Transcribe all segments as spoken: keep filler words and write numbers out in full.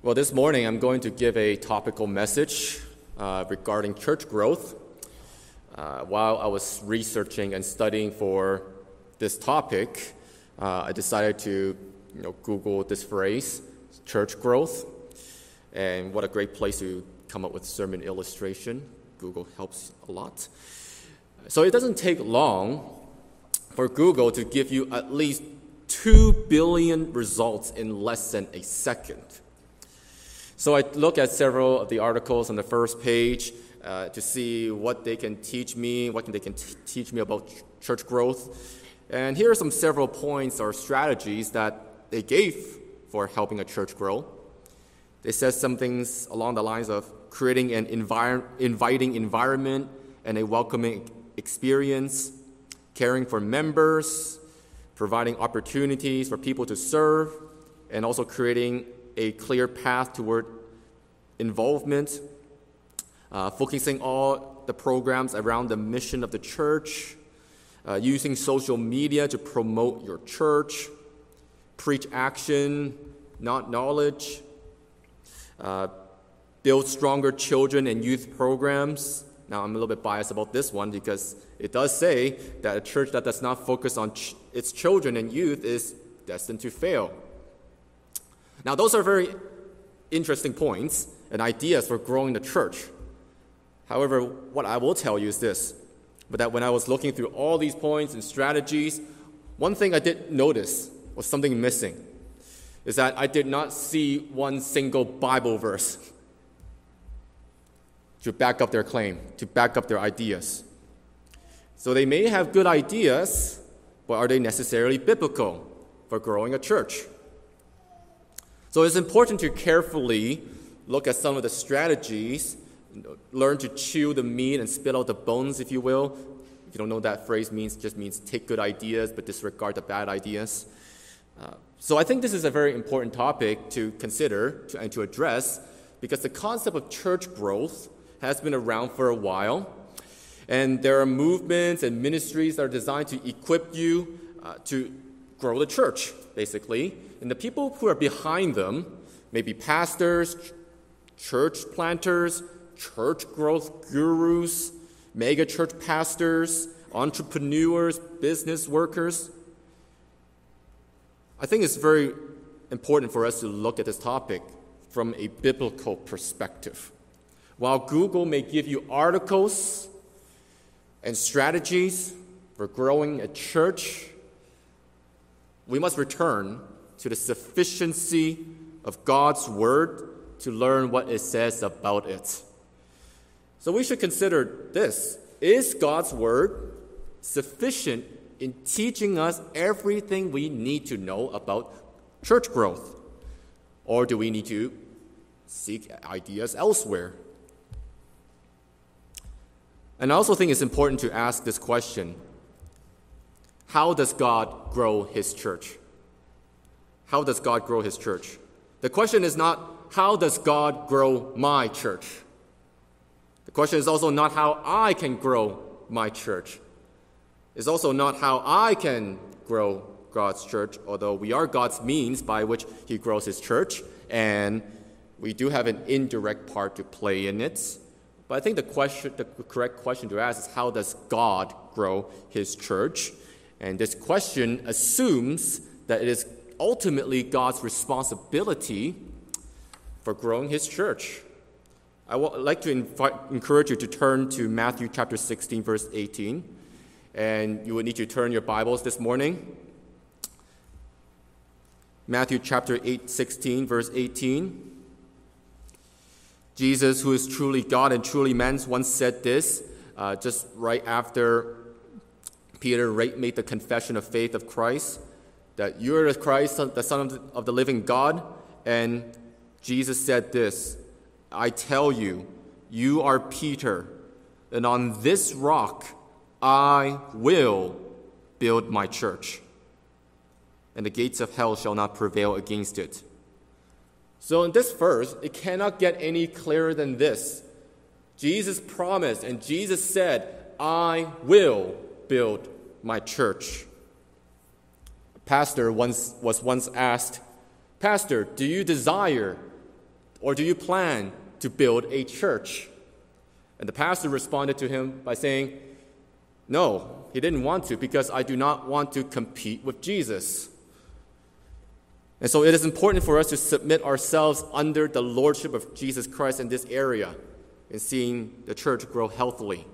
Well, this morning I'm going to give a topical message uh, regarding church growth. Uh, while I was researching and studying for this topic, uh, I decided to you know, Google this phrase, church growth. And what a great place to come up with sermon illustration. Google helps a lot. So it doesn't take long for Google to give you at least two billion results in less than a second. So I look at several of the articles on the first page uh, to see what they can teach me, what they can t- teach me about ch- church growth. And here are some several points or strategies that they gave for helping a church grow. They said some things along the lines of creating an envir- inviting environment and a welcoming experience, caring for members, providing opportunities for people to serve, and also creating a clear path toward involvement, uh, focusing all the programs around the mission of the church, uh, using social media to promote your church, preach action, not knowledge, uh, build stronger children and youth programs. Now, I'm a little bit biased about this one because it does say that a church that does not focus on ch- its children and youth is destined to fail. Now, those are very interesting points and ideas for growing the church. However, what I will tell you is this, but that when I was looking through all these points and strategies, one thing I did notice was something missing, is that I did not see one single Bible verse to back up their claim, to back up their ideas. So they may have good ideas, but are they necessarily biblical for growing a church? So it's important to carefully look at some of the strategies, learn to chew the meat and spit out the bones, if you will. If you don't know what that phrase means, it just means take good ideas but disregard the bad ideas. Uh, so I think this is a very important topic to consider to, and to address because the concept of church growth has been around for a while. And there are movements and ministries that are designed to equip you uh, to grow the church, basically. And the people who are behind them may be pastors, ch- church planters, church growth gurus, mega church pastors, entrepreneurs, business workers. I think it's very important for us to look at this topic from a biblical perspective. While Google may give you articles and strategies for growing a church, we must return to the sufficiency of God's Word to learn what it says about it. So we should consider this. Is God's Word sufficient in teaching us everything we need to know about church growth? Or do we need to seek ideas elsewhere? And I also think it's important to ask this question. How does God grow His church? How does God grow His church? The question is not, how does God grow my church? The question is also not how I can grow my church. It's also not how I can grow God's church, although we are God's means by which He grows His church, and we do have an indirect part to play in it. But I think the question, the correct question to ask is, how does God grow His church? And this question assumes that it is ultimately God's responsibility for growing His church. I would like to invite, encourage you to turn to Matthew chapter sixteen, verse eighteen. And you will need to turn your Bibles this morning. Matthew chapter eight, sixteen, verse eighteen. Jesus, who is truly God and truly man, once said this, uh, just right after Peter made the confession of faith of Christ, that you are the Christ, the Son of the, of the living God. And Jesus said this, I tell you, you are Peter, and on this rock I will build my church, and the gates of hell shall not prevail against it. So in this verse, it cannot get any clearer than this. Jesus promised, and Jesus said, I will build my church. A pastor once was once asked, Pastor, do you desire Or do you plan to build a church? And the pastor responded to him by saying, no, he didn't want to because I do not want to compete with Jesus. And so it is important for us to submit ourselves under the lordship of Jesus Christ in this area in seeing the church grow healthily.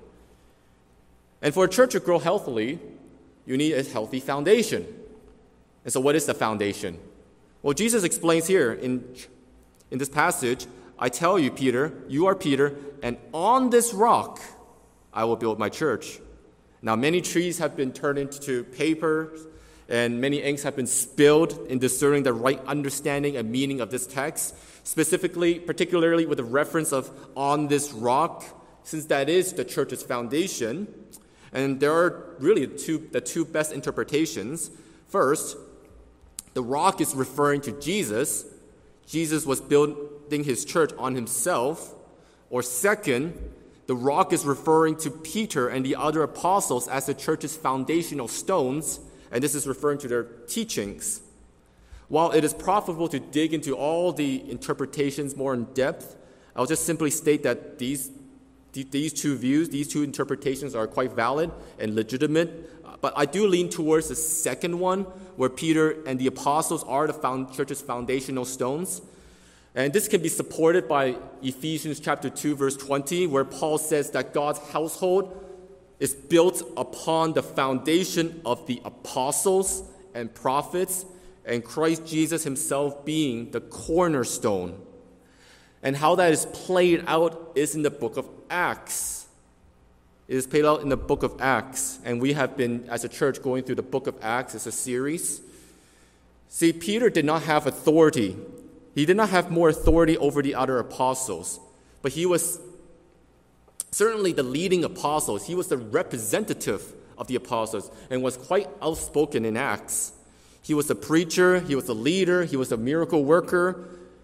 And for a church to grow healthily, you need a healthy foundation. And so what is the foundation? Well, Jesus explains here in, in this passage, I tell you, Peter, you are Peter, and on this rock I will build my church. Now, many trees have been turned into paper, and many inks have been spilled in discerning the right understanding and meaning of this text, specifically, particularly with the reference of on this rock, since that is the church's foundation. And there are really two, the two best interpretations. First, the rock is referring to Jesus. Jesus was building his church on himself. Or second, the rock is referring to Peter and the other apostles as the church's foundational stones, and this is referring to their teachings. While it is profitable to dig into all the interpretations more in depth, I'll just simply state that these, these two views, these two interpretations are quite valid and legitimate. But I do lean towards the second one, where Peter and the apostles are the found, church's foundational stones. And this can be supported by Ephesians chapter two, verse twenty, where Paul says that God's household is built upon the foundation of the apostles and prophets, and Christ Jesus himself being the cornerstone. And how that is played out is in the book of Acts. It is played out in the book of Acts, and we have been, as a church, going through the book of Acts as a series. See, Peter did not have authority. He did not have more authority over the other apostles, but he was certainly the leading apostle. He was the representative of the apostles and was quite outspoken in Acts. He was a preacher, he was a leader, he was a miracle worker,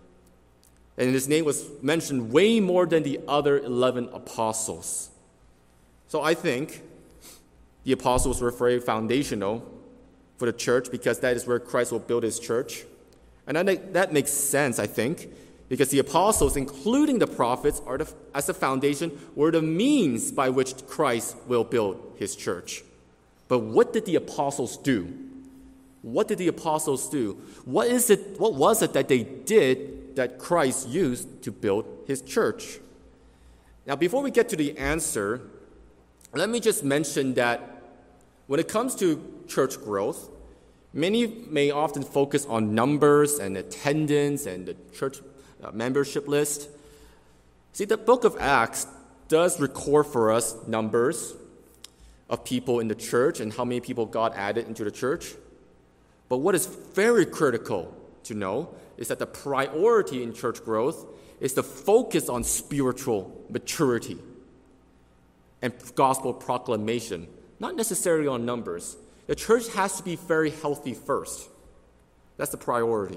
and his name was mentioned way more than the other eleven apostles. So I think the apostles were very foundational for the church because that is where Christ will build his church. And that, that makes sense, I think, because the apostles, including the prophets, are the, as a foundation, were the means by which Christ will build his church. But what did the apostles do? What did the apostles do? What is it? What was it that they did that Christ used to build his church? Now, before we get to the answer, let me just mention that when it comes to church growth, many may often focus on numbers and attendance and the church uh, membership list. See, the book of Acts does record for us numbers of people in the church and how many people God added into the church. But what is very critical to know is that the priority in church growth is the focus on spiritual maturity and gospel proclamation, not necessarily on numbers. The church has to be very healthy first. That's the priority.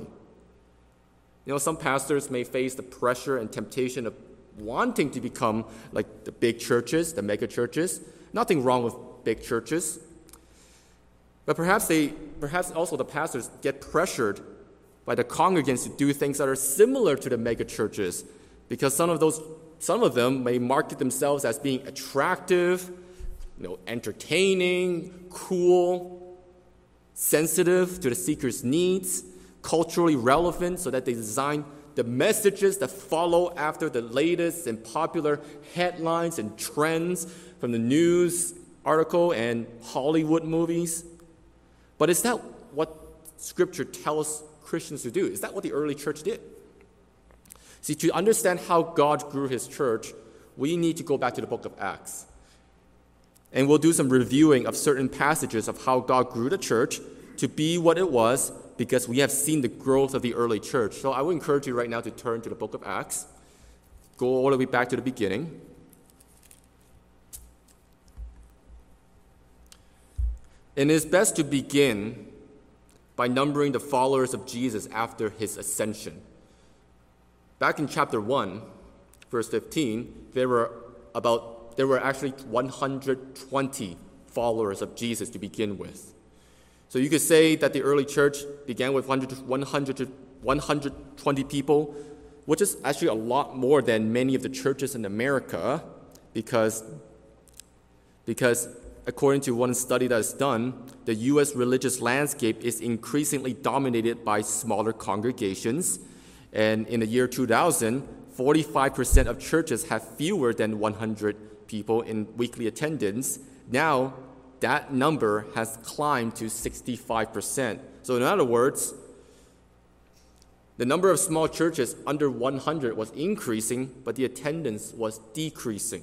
You know, some pastors may face the pressure and temptation of wanting to become like the big churches, the mega churches. Nothing wrong with big churches. But perhaps they, perhaps also the pastors get pressured by the congregants to do things that are similar to the mega churches, because some of those, some of them may market themselves as being attractive, you know, entertaining, cool, sensitive to the seeker's needs, culturally relevant, so that they design the messages that follow after the latest and popular headlines and trends from the news article and Hollywood movies. But is that what Scripture tells Christians to do? Is that what the early church did? See, to understand how God grew his church, we need to go back to the book of Acts. And we'll do some reviewing of certain passages of how God grew the church to be what it was, because we have seen the growth of the early church. So I would encourage you right now to turn to the book of Acts. Go all the way back to the beginning. And it is best to begin by numbering the followers of Jesus after his ascension. Back in chapter one, verse fifteen, there were about there were actually one hundred twenty followers of Jesus to begin with. So you could say that the early church began with one hundred, one hundred, one hundred twenty people, which is actually a lot more than many of the churches in America, because, because according to one study that is done, the U S religious landscape is increasingly dominated by smaller congregations. And in the year two thousand, forty-five percent of churches have fewer than one hundred people in weekly attendance. Now, that number has climbed to sixty-five percent. So in other words, the number of small churches under one hundred was increasing, but the attendance was decreasing.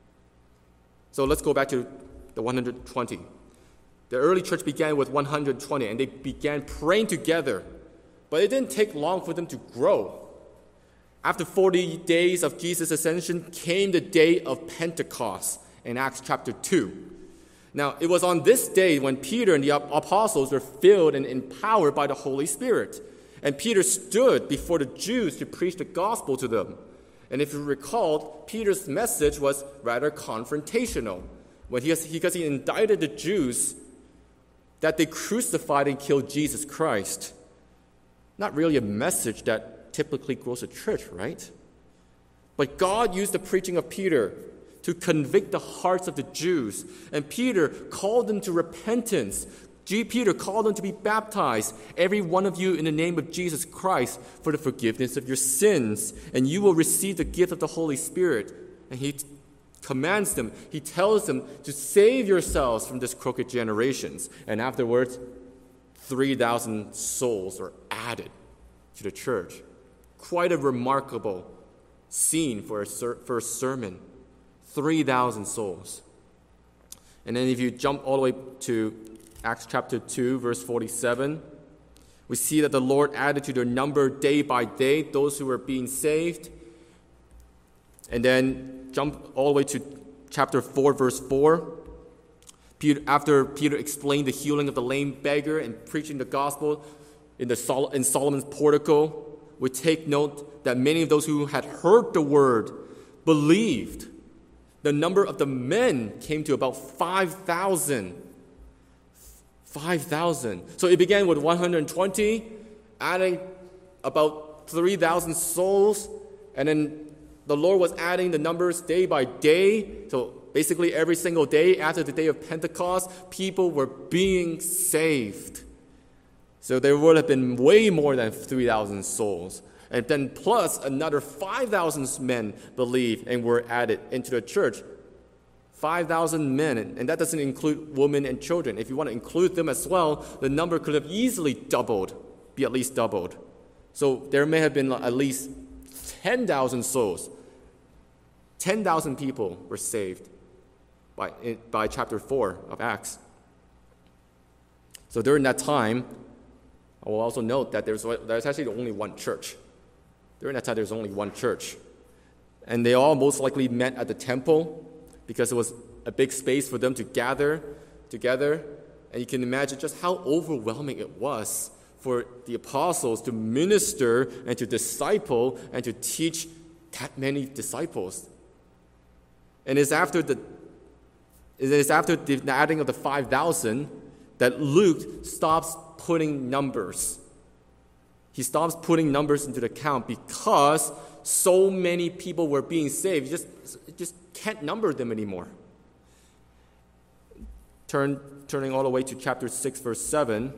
So let's go back to the one hundred twenty. The early church began with one hundred twenty, and they began praying together. But it didn't take long for them to grow. After forty days of Jesus' ascension came the day of Pentecost in Acts chapter two. Now, it was on this day when Peter and the apostles were filled and empowered by the Holy Spirit. And Peter stood before the Jews to preach the gospel to them. And if you recall, Peter's message was rather confrontational, when he, because he indicted the Jews that they crucified and killed Jesus Christ. Not really a message that typically grows a church, right? But God used the preaching of Peter to convict the hearts of the Jews. And Peter called them to repentance. Peter called them to be baptized, every one of you in the name of Jesus Christ, for the forgiveness of your sins. And you will receive the gift of the Holy Spirit. And he t- commands them, he tells them to save yourselves from this crooked generations. And afterwards, three thousand souls were added to the church. Quite a remarkable scene for a ser- first sermon. three thousand souls. And then if you jump all the way to Acts chapter two, verse forty-seven, we see that the Lord added to their number day by day those who were being saved. And then jump all the way to chapter four, verse four. Peter, after Peter explained the healing of the lame beggar and preaching the gospel in, the Sol- in Solomon's portico, we take note that many of those who had heard the word believed. The number of the men came to about five thousand. five thousand. So it began with one hundred twenty, adding about three thousand souls, and then the Lord was adding the numbers day by day. So basically every single day after the day of Pentecost, people were being saved. So there would have been way more than three thousand souls. And then plus another five thousand men believed and were added into the church. five thousand men, and that doesn't include women and children. If you want to include them as well, the number could have easily doubled, be at least doubled. So there may have been at least ten thousand souls. ten thousand people were saved by, by chapter four of Acts. So during that time, I will also note that there's, there's actually only one church. During that time, there's only one church. And they all most likely met at the temple because it was a big space for them to gather together. And you can imagine just how overwhelming it was for the apostles to minister and to disciple and to teach that many disciples. And it's after the, it is after the adding of the five thousand that Luke stops putting numbers. He stops putting numbers into the count because so many people were being saved. You just, you just can't number them anymore. Turn, turning all the way to chapter six, verse seven.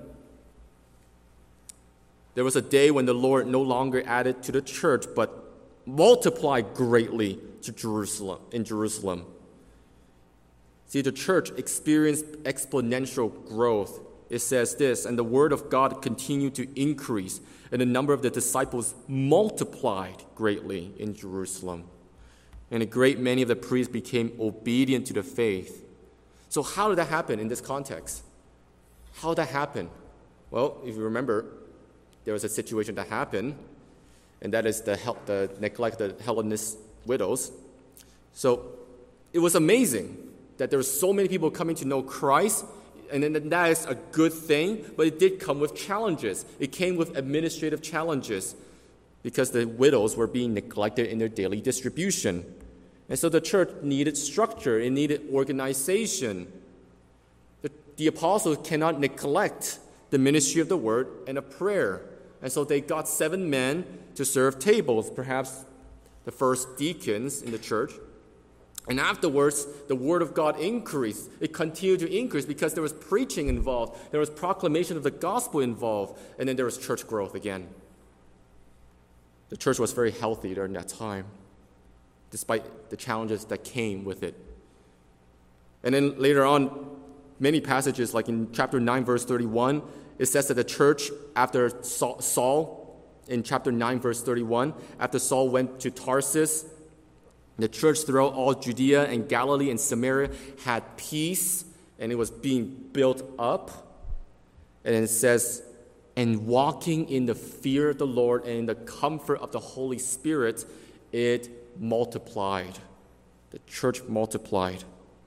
There was a day when the Lord no longer added to the church, but multiplied greatly to Jerusalem, in Jerusalem. See, the church experienced exponential growth. It says this, and the word of God continued to increase, and the number of the disciples multiplied greatly in Jerusalem. And a great many of the priests became obedient to the faith. So how did that happen in this context? How did that happen? Well, if you remember, there was a situation that happened, and that is the, help, the neglect of the Hellenist widows. So it was amazing that there were so many people coming to know Christ, and then that is a good thing, but it did come with challenges. It came with administrative challenges because the widows were being neglected in their daily distribution. And so the church needed structure, it needed organization. The, the apostles cannot neglect the ministry of the word and of prayer. And so they got seven men to serve tables, perhaps the first deacons in the church. And afterwards, the word of God increased. It continued to increase because there was preaching involved. There was proclamation of the gospel involved. And then there was church growth again. The church was very healthy during that time, despite the challenges that came with it. And then later on, many passages, like in chapter nine, verse thirty-one, it says that the church, after Saul, in chapter nine, verse thirty-one, after Saul went to Tarsus, the church throughout all Judea and Galilee and Samaria had peace, and it was being built up. And it says, and walking in the fear of the Lord and in the comfort of the Holy Spirit, it multiplied. The church multiplied.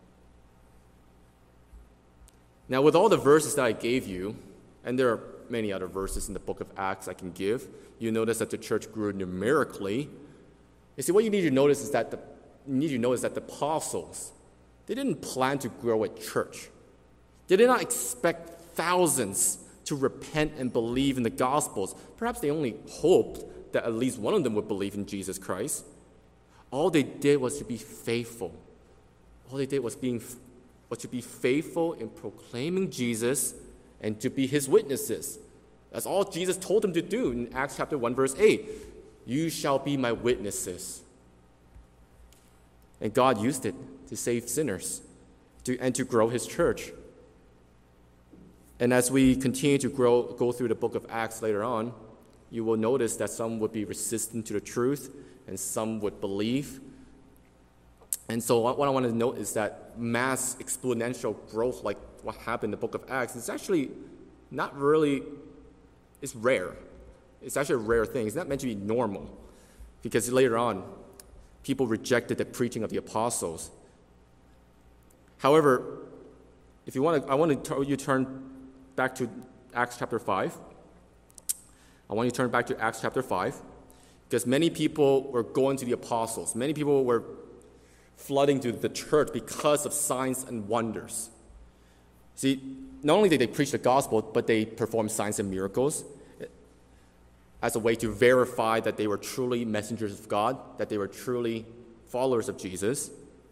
Now, with all the verses that I gave you, and there are many other verses in the book of Acts I can give, you notice that the church grew numerically. You see, what you need to notice is that the you need to notice that the apostles, they didn't plan to grow a church. They did not expect thousands to repent and believe in the Gospels. Perhaps they only hoped that at least one of them would believe in Jesus Christ. All they did was to be faithful. All they did was being was to be faithful in proclaiming Jesus and to be his witnesses. That's all Jesus told them to do in Acts chapter one, verse eight. You shall be my witnesses. And God used it to save sinners to, and to grow his church. And as we continue to grow, go through the book of Acts later on, you will notice that some would be resistant to the truth and some would believe. And so what I want to note is that mass exponential growth, like what happened in the book of Acts, is actually not really, it's rare. It's actually a rare thing. It's not meant to be normal. Because later on, people rejected the preaching of the apostles. However, if you want to, I want to you turn back to Acts chapter five. I want you to turn back to Acts chapter five, because many people were going to the apostles. Many people were flooding to the church because of signs and wonders. See, not only did they preach the gospel, but they performed signs and miracles as a way to verify that they were truly messengers of God, that they were truly followers of Jesus.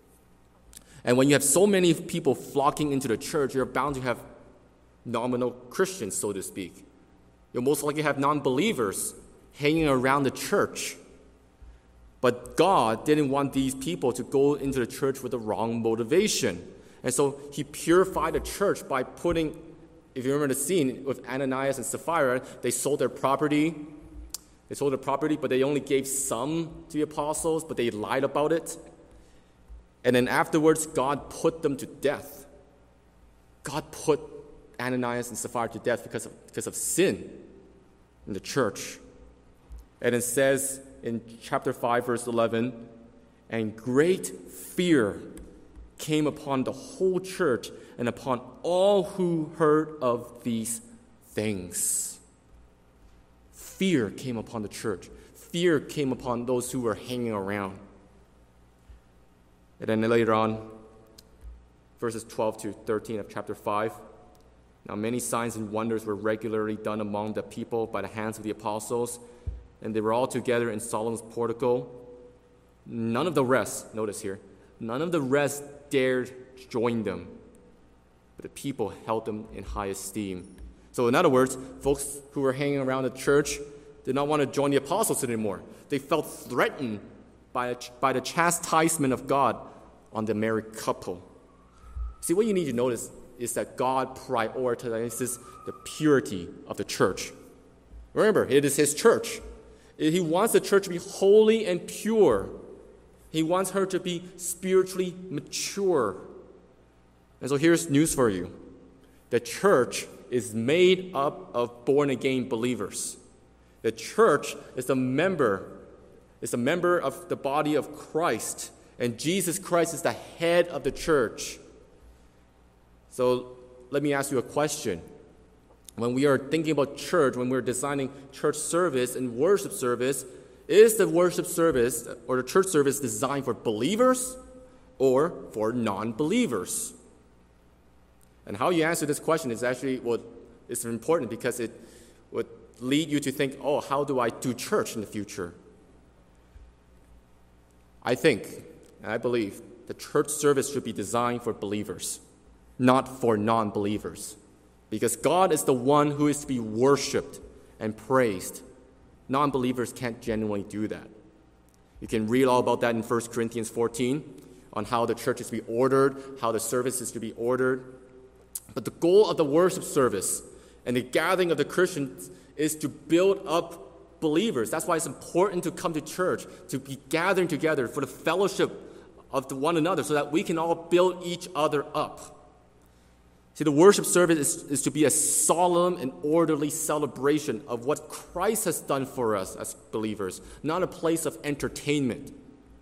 And when you have so many people flocking into the church, you're bound to have nominal Christians, so to speak. You'll most likely have non-believers hanging around the church. But God didn't want these people to go into the church with the wrong motivation. And so he purified the church by putting, if you remember the scene with Ananias and Sapphira, they sold their property. They sold their property, but they only gave some to the apostles, but they lied about it. And then afterwards, God put them to death. God put Ananias and Sapphira to death because of, because of sin in the church. And it says in chapter five, verse eleven, and great fear came upon the whole church and upon all who heard of these things. Fear came upon the church. Fear came upon those who were hanging around. And then later on, verses twelve to thirteen of chapter five, now many signs and wonders were regularly done among the people by the hands of the apostles, and they were all together in Solomon's portico. None of the rest, notice here, none of the rest dared join them, but the people held them in high esteem. So in other words, folks who were hanging around the church did not want to join the apostles anymore. They felt threatened by, by the chastisement of God on the married couple. See, what you need to notice is that God prioritizes the purity of the church. Remember, it is his church. He wants the church to be holy and pure. He wants her to be spiritually mature. And so here's news for you. The church is made up of born-again believers. The church is a member, is a member of the body of Christ, and Jesus Christ is the head of the church. So let me ask you a question. When we are thinking about church, when we're designing church service and worship service, is the worship service or the church service designed for believers or for non-believers? And how you answer this question is actually what is important, because it would lead you to think, oh, how do I do church in the future? I think, and I believe, the church service should be designed for believers, not for non-believers. Because God is the one who is to be worshipped and praised. Non-believers can't genuinely do that. You can read all about that in First Corinthians fourteen, on how the church is to be ordered, how the service is to be ordered. But the goal of the worship service and the gathering of the Christians is to build up believers. That's why it's important to come to church, to be gathering together for the fellowship of the one another so that we can all build each other up. See, the worship service is, is to be a solemn and orderly celebration of what Christ has done for us as believers, not a place of entertainment.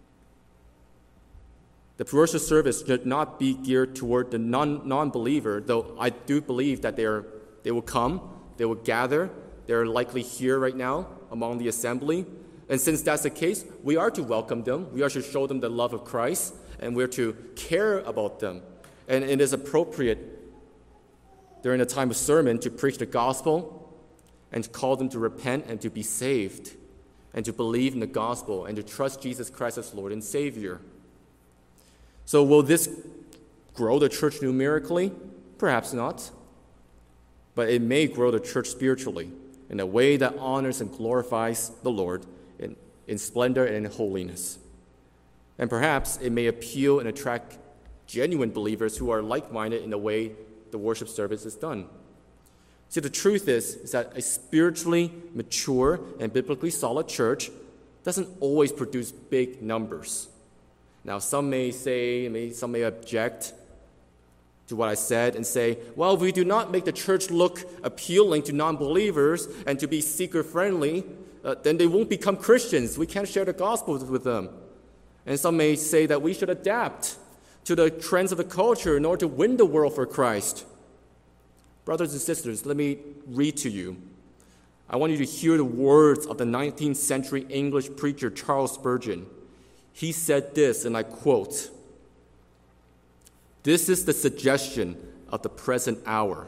The worship service should not be geared toward the non, non-believer, though I do believe that they are, they will come, they will gather, they're likely here right now among the assembly. And since that's the case, we are to welcome them, we are to show them the love of Christ, and we're to care about them. And it is appropriate during the time of sermon to preach the gospel and to call them to repent and to be saved and to believe in the gospel and to trust Jesus Christ as Lord and Savior. So will this grow the church numerically? Perhaps not. But it may grow the church spiritually in a way that honors and glorifies the Lord in, in splendor and in holiness. And perhaps it may appeal and attract genuine believers who are like-minded in the way the worship service is done. See, the truth is, is that a spiritually mature and biblically solid church doesn't always produce big numbers. Now, some may say, may, some may object to what I said and say, well, if we do not make the church look appealing to non-believers and to be seeker-friendly, uh, then they won't become Christians. We can't share the gospel with them. And some may say that we should adapt to the trends of the culture in order to win the world for Christ. Brothers and sisters, let me read to you. I want you to hear the words of the nineteenth century English preacher Charles Spurgeon. He said this, and I quote, "This is the suggestion of the present hour."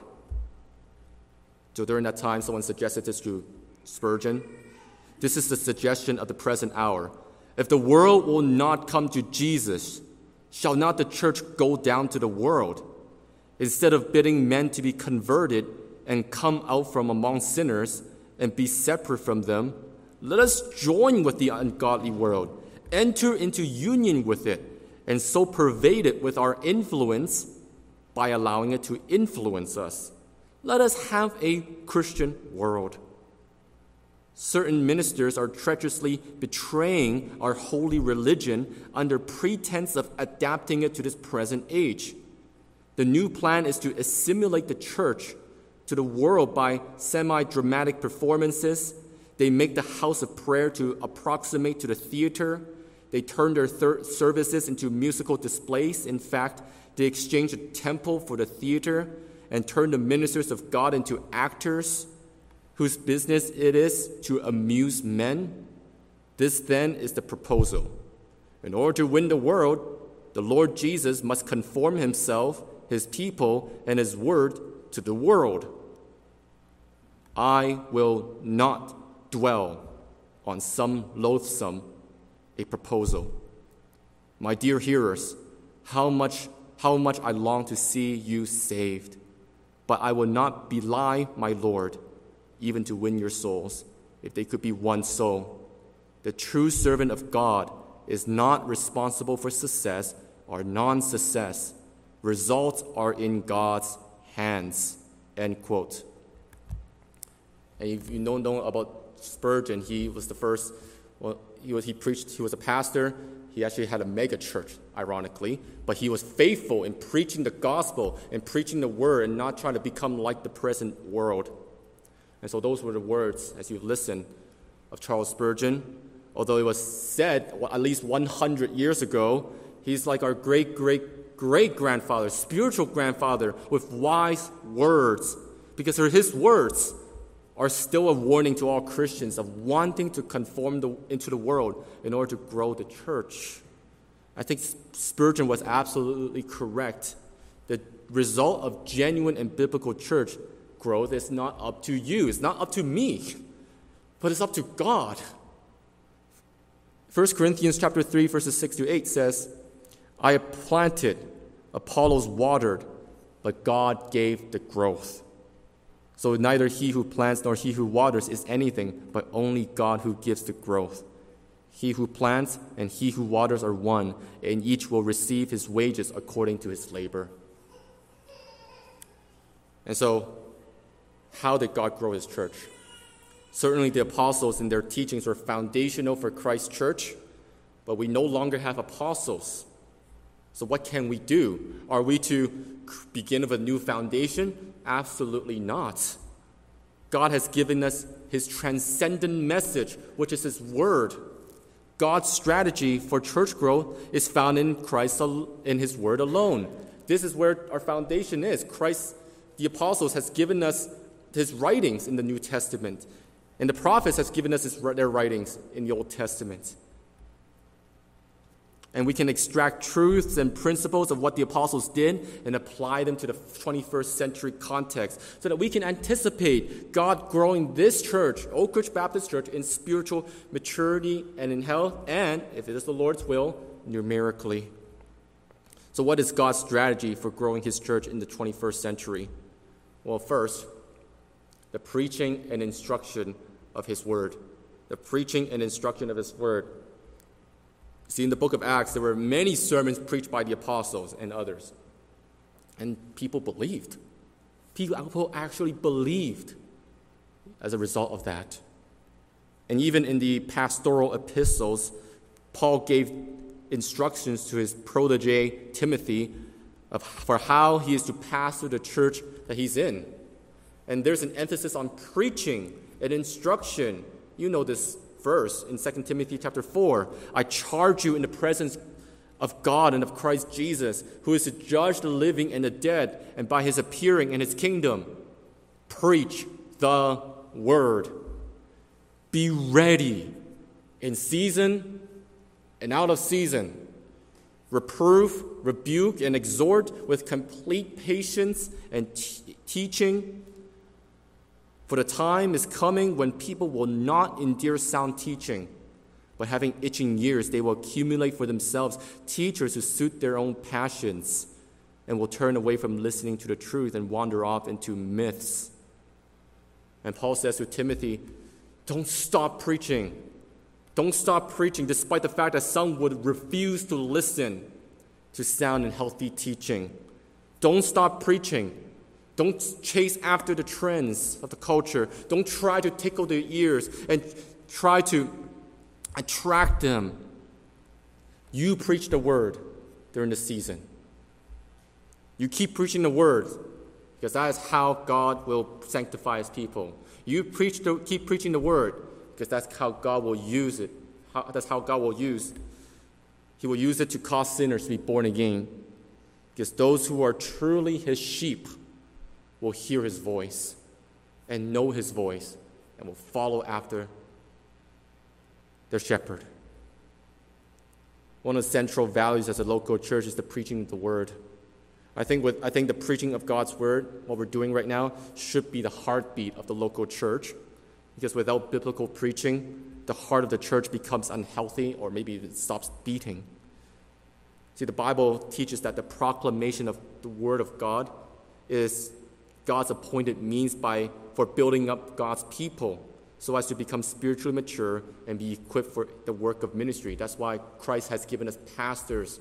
So during that time, someone suggested this to Spurgeon. This is the suggestion of the present hour. If the world will not come to Jesus, shall not the church go down to the world? Instead of bidding men to be converted and come out from among sinners and be separate from them, let us join with the ungodly world, enter into union with it, and so pervade it with our influence by allowing it to influence us. Let us have a Christian world. Certain ministers are treacherously betraying our holy religion under pretense of adapting it to this present age. The new plan is to assimilate the church to the world by semi-dramatic performances. They make the house of prayer to approximate to the theater. They turn their thir- services into musical displays. In fact, they exchange the temple for the theater and turn the ministers of God into actors whose business it is to amuse men. This then is the proposal. In order to win the world, the Lord Jesus must conform himself, his people, and his word to the world. I will not dwell on some loathsome a proposal. My dear hearers, how much, how much I long to see you saved, but I will not belie my Lord, even to win your souls, if they could be one soul. The true servant of God is not responsible for success or non-success. Results are in God's hands, end quote. And if you don't know about Spurgeon, he was the first, well, he, was, he preached, he was a pastor. He actually had a mega church, ironically, but he was faithful in preaching the gospel and preaching the word and not trying to become like the present world. And so those were the words, as you listen, of Charles Spurgeon. Although it was said well, at least one hundred years ago, he's like our great-great-great-grandfather, spiritual grandfather, with wise words, because his words are still a warning to all Christians of wanting to conform the, into the world in order to grow the church. I think Spurgeon was absolutely correct. The result of genuine and biblical church growth is not up to you. It's not up to me, but it's up to God. First Corinthians chapter three, verses six to eight says, I have planted, Apollos watered, but God gave the growth. So neither he who plants nor he who waters is anything, but only God who gives the growth. He who plants and he who waters are one, and each will receive his wages according to his labor. And so, how did God grow his church? Certainly the apostles and their teachings were foundational for Christ's church, but we no longer have apostles. So what can we do? Are we to begin with a new foundation? Absolutely not. God has given us his transcendent message, which is his word. God's strategy for church growth is found in Christ, in his word alone. This is where our foundation is. Christ, the apostles, has given us his writings in the New Testament, and the prophets has given us his, their writings in the Old Testament. And we can extract truths and principles of what the apostles did and apply them to the twenty-first century context so that we can anticipate God growing this church, Oak Ridge Baptist Church, in spiritual maturity and in health, and, if it is the Lord's will, numerically. So what is God's strategy for growing his church in the twenty-first century? Well, first, the preaching and instruction of his word. The preaching and instruction of his word. See, in the book of Acts, there were many sermons preached by the apostles and others. And people believed. People actually believed as a result of that. And even in the pastoral epistles, Paul gave instructions to his protege, Timothy, of, for how he is to pastor the church that he's in. And there's an emphasis on preaching and instruction. You know this verse in Second Timothy chapter four. I charge you in the presence of God and of Christ Jesus, who is to judge the living and the dead, and by his appearing in his kingdom, preach the word. Be ready in season and out of season. Reprove, rebuke, and exhort with complete patience and t- teaching. For the time is coming when people will not endure sound teaching, but having itching ears, they will accumulate for themselves teachers who suit their own passions, and will turn away from listening to the truth and wander off into myths. And Paul says to Timothy, don't stop preaching. Don't stop preaching, despite the fact that some would refuse to listen to sound and healthy teaching. Don't stop preaching. Don't chase after the trends of the culture. Don't try to tickle their ears and try to attract them. You preach the word during the season. You keep preaching the word, because that is how God will sanctify his people. You preach the, keep preaching the word, because that's how God will use it. How, that's how God will use. He will use it to cause sinners to be born again. Because those who are truly his sheep will hear his voice and know his voice and will follow after their shepherd. One of the central values as a local church is the preaching of the word. I think with I think the preaching of God's word, what we're doing right now, should be the heartbeat of the local church. Because without biblical preaching, the heart of the church becomes unhealthy, or maybe it stops beating. See, the Bible teaches that the proclamation of the word of God is God's appointed means by for building up God's people so as to become spiritually mature and be equipped for the work of ministry. That's why Christ has given us pastors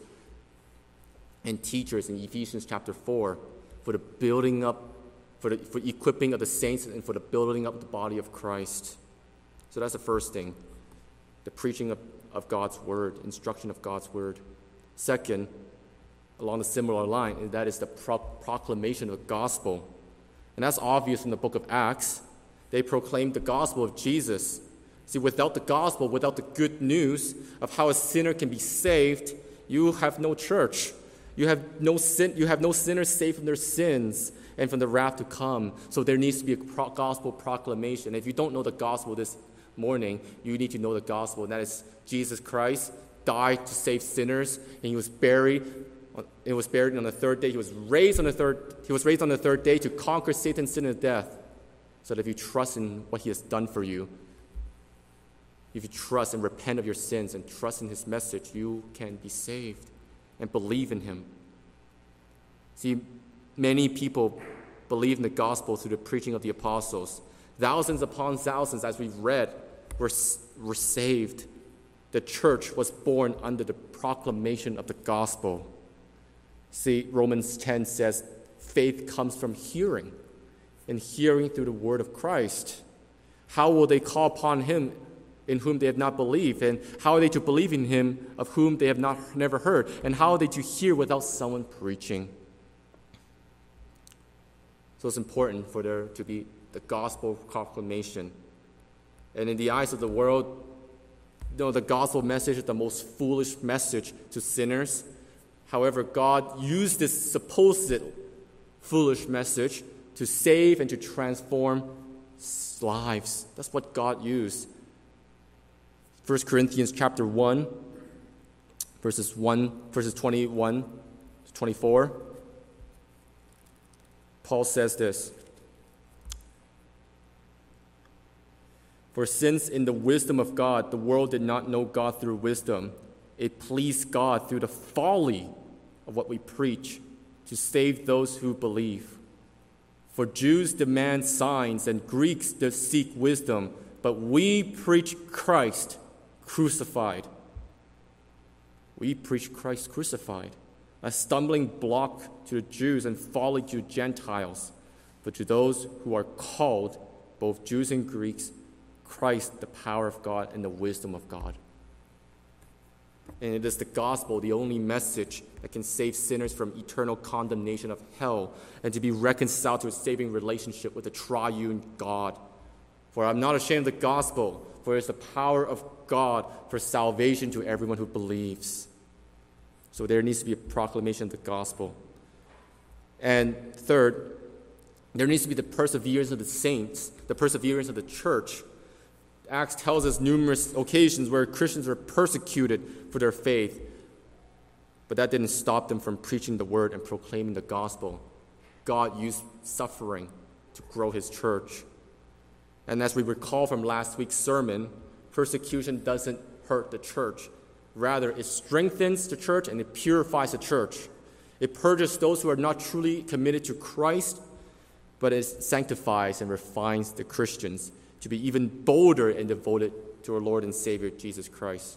and teachers in Ephesians chapter four for the building up, for the for equipping of the saints and for the building up of the body of Christ. So that's the first thing, the preaching of, of God's word, instruction of God's word. Second, along a similar line, and that is the pro- proclamation of the gospel. And that's obvious in the book of Acts. They proclaimed the gospel of Jesus. See, without the gospel, without the good news of how a sinner can be saved, you have no church. You have no sin. You have no sinners saved from their sins and from the wrath to come. So there needs to be a pro- gospel proclamation. If you don't know the gospel this morning, you need to know the gospel, and that is Jesus Christ died to save sinners, and he was buried, He was buried on the third day. He was raised on the third. He was raised on the third day to conquer Satan, sin, and death. So that if you trust in what he has done for you, if you trust and repent of your sins and trust in his message, you can be saved and believe in him. See, many people believe in the gospel through the preaching of the apostles. Thousands upon thousands, as we've read, were, were saved. The church was born under the proclamation of the gospel. See, Romans ten says, faith comes from hearing, and hearing through the word of Christ. How will they call upon him in whom they have not believed? And how are they to believe in him of whom they have not never heard? And how are they to hear without someone preaching? So it's important for there to be the gospel proclamation. And in the eyes of the world, you know, the gospel message is the most foolish message to sinners. However, God used this supposed foolish message to save and to transform lives. That's what God used. First Corinthians chapter one, verses one, verses twenty-one to twenty-four. Paul says this. For since in the wisdom of God, the world did not know God through wisdom, it pleased God through the folly of what we preach to save those who believe. For Jews demand signs and Greeks seek wisdom, but we preach Christ crucified. We preach Christ crucified, a stumbling block to the Jews and folly to Gentiles. But to those who are called, both Jews and Greeks, Christ, the power of God and the wisdom of God. And it is the gospel, the only message that can save sinners from eternal condemnation of hell and to be reconciled to a saving relationship with the triune God. For I'm not ashamed of the gospel, for it is the power of God for salvation to everyone who believes. So there needs to be a proclamation of the gospel. And third, there needs to be the perseverance of the saints, the perseverance of the church. Acts tells us numerous occasions where Christians were persecuted for their faith, but that didn't stop them from preaching the word and proclaiming the gospel. God used suffering to grow his church. And as we recall from last week's sermon, persecution doesn't hurt the church. Rather, it strengthens the church and it purifies the church. It purges those who are not truly committed to Christ, but it sanctifies and refines the Christians to be even bolder and devoted to our Lord and Savior, Jesus Christ.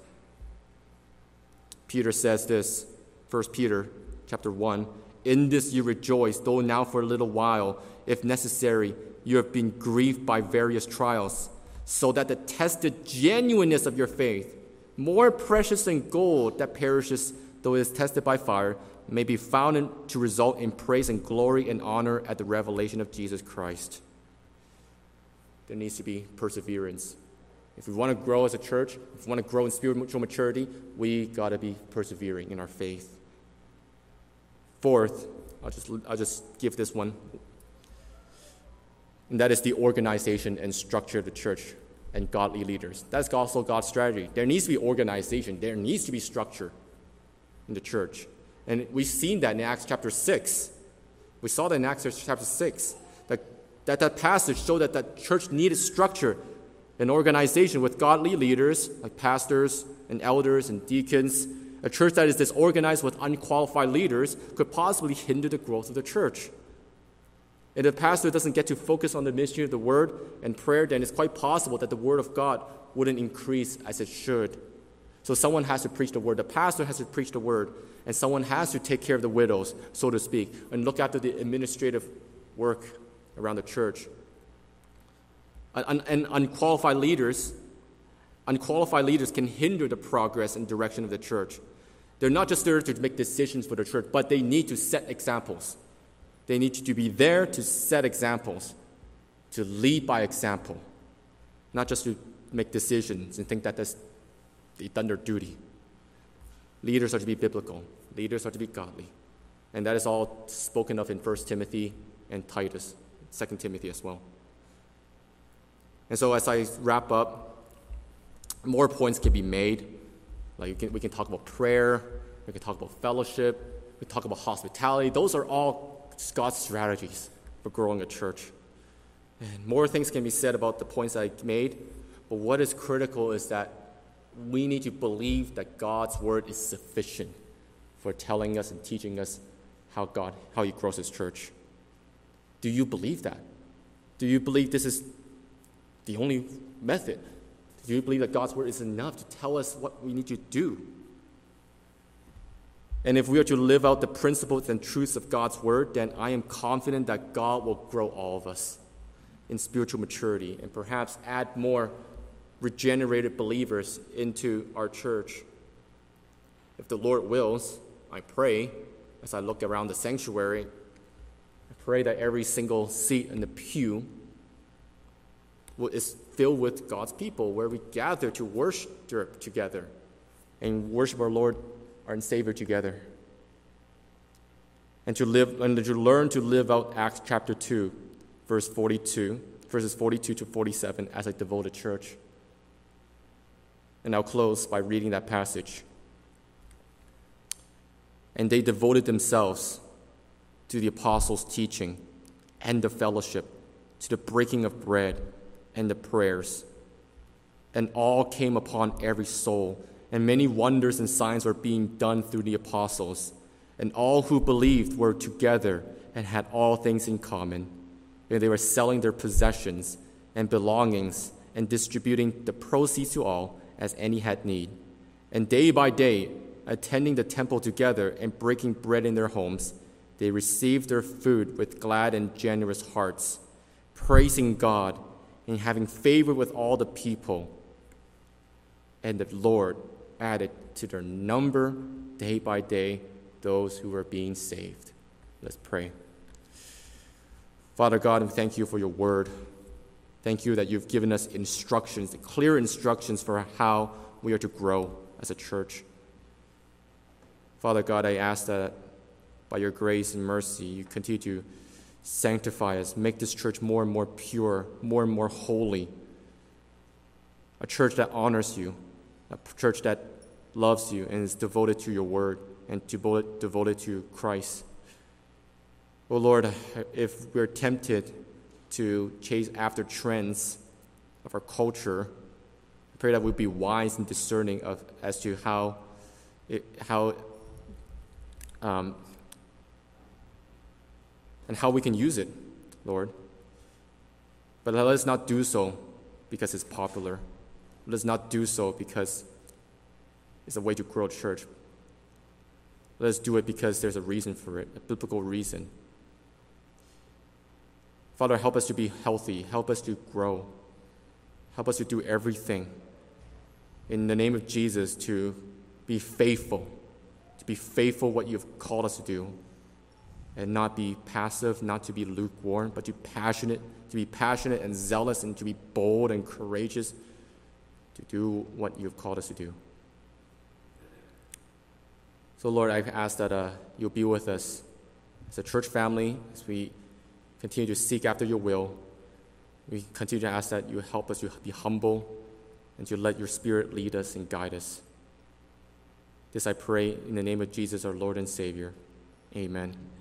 Peter says this, First Peter chapter one, in this you rejoice, though now for a little while, if necessary, you have been grieved by various trials, so that the tested genuineness of your faith, more precious than gold that perishes though it is tested by fire, may be found in, to result in praise and glory and honor at the revelation of Jesus Christ. There needs to be perseverance. If we want to grow as a church, if we want to grow in spiritual maturity, we got to be persevering in our faith. Fourth, I'll just, I'll just give this one, and that is the organization and structure of the church and godly leaders. That's also God's strategy. There needs to be organization. There needs to be structure in the church. And we've seen that in Acts chapter six. We saw that in Acts chapter six. That that, that passage showed that the church needed structure and organization with godly leaders like pastors and elders and deacons. A church that is disorganized with unqualified leaders could possibly hinder the growth of the church. If the pastor doesn't get to focus on the ministry of the word and prayer, then it's quite possible that the word of God wouldn't increase as it should. So someone has to preach the word. The pastor has to preach the word, and someone has to take care of the widows, so to speak, and look after the administrative work around the church. And, and unqualified leaders, unqualified leaders can hinder the progress and direction of the church. They're not just there to make decisions for the church, but they need to set examples. They need to be there to set examples, to lead by example, not just to make decisions and think that that's, they've done their duty. Leaders are to be biblical. Leaders are to be godly. And that is all spoken of in First Timothy and Titus, Second Timothy as well. And so as I wrap up, more points can be made. Like we can, we can talk about prayer, we can talk about fellowship, we talk about hospitality. Those are all God's strategies for growing a church. And more things can be said about the points I made, but what is critical is that we need to believe that God's word is sufficient for telling us and teaching us how God, how He grows His church. Do you believe that? Do you believe this is the only method? Do you believe that God's word is enough to tell us what we need to do? And if we are to live out the principles and truths of God's word, then I am confident that God will grow all of us in spiritual maturity and perhaps add more regenerated believers into our church. If the Lord wills, I pray, as I look around the sanctuary, I pray that every single seat in the pew is filled with God's people, where we gather to worship together and worship our Lord, our Savior together. And to live and to learn to live out Acts chapter two, verse forty-two, verses forty-two to forty-seven as a devoted church. And I'll close by reading that passage. And they devoted themselves to the apostles' teaching and the fellowship, to the breaking of bread and the prayers. And all came upon every soul, and many wonders and signs were being done through the apostles. And all who believed were together and had all things in common. And they were selling their possessions and belongings and distributing the proceeds to all as any had need. And day by day, attending the temple together and breaking bread in their homes, they received their food with glad and generous hearts, praising God and having favor with all the people. And the Lord added to their number day by day those who were being saved. Let's pray. Father God, we thank you for your word. Thank you that you've given us instructions, clear instructions for how we are to grow as a church. Father God, I ask that by your grace and mercy, you continue to sanctify us, make this church more and more pure, more and more holy. A church that honors you, a church that loves you and is devoted to your word and devoted, devoted to Christ. Oh Lord, if we're tempted to chase after trends of our culture, I pray that we'd be wise and discerning of as to how it, how um, and how we can use it, Lord. But let us not do so because it's popular. Let us not do so because it's a way to grow a church. Let us do it because there's a reason for it, a biblical reason. Father, help us to be healthy. Help us to grow. Help us to do everything in the name of Jesus to be faithful, to be faithful what you've called us to do, and not be passive, not to be lukewarm, but to passionate, to be passionate and zealous and to be bold and courageous to do what you've called us to do. So Lord, I ask that uh, you'll be with us as a church family, as we continue to seek after your will. We continue to ask that you help us to be humble and to let your Spirit lead us and guide us. This I pray in the name of Jesus, our Lord and Savior. Amen.